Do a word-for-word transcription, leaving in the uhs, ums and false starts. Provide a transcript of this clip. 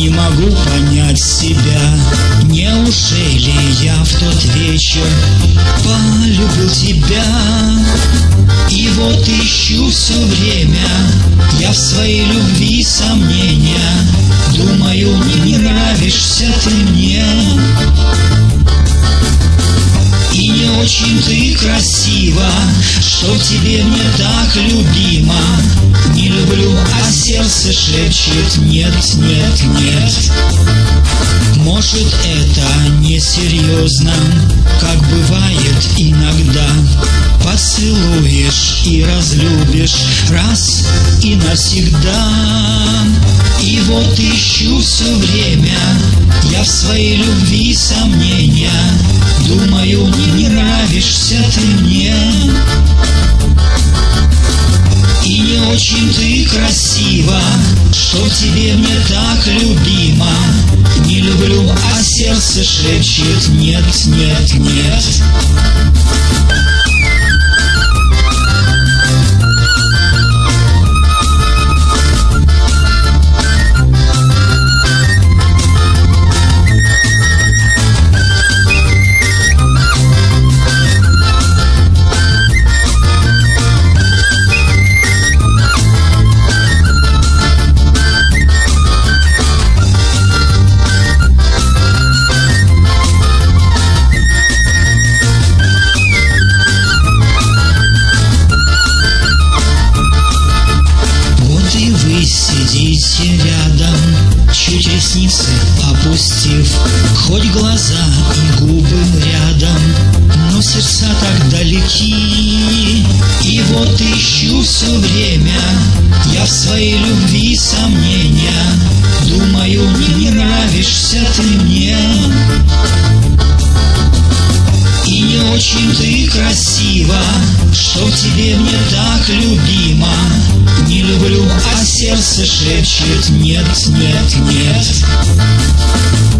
не могу понять себя. Неужели я в тот вечер полюбил тебя? И вот ищу все время я в своей любви сомнения. Думаю, не нравишься ты мне. И не очень ты красива, что в тебе мне так любимо. Не люблю, а сердце шепчет нет, нет, нет. Может, это несерьезно, как бывает иногда. Поцелуешь и разлюбишь раз и навсегда. И вот ищу все время я в своей любви сомнения. Думаю, не нравишься ты мне. И не очень ты красива, что в тебе мне так любимо. Не люблю, а сердце шепчет нет, нет, нет. Сидите рядом, чуть ресницы опустив, хоть глаза и губы рядом, но сердца так далеки. И вот ищу все время я в своей любви сомнения. Думаю, не нравишься ты мне. И не очень ты красива, что в тебе мне так любимо. Не люблю, а сердце шепчет нет, нет, нет.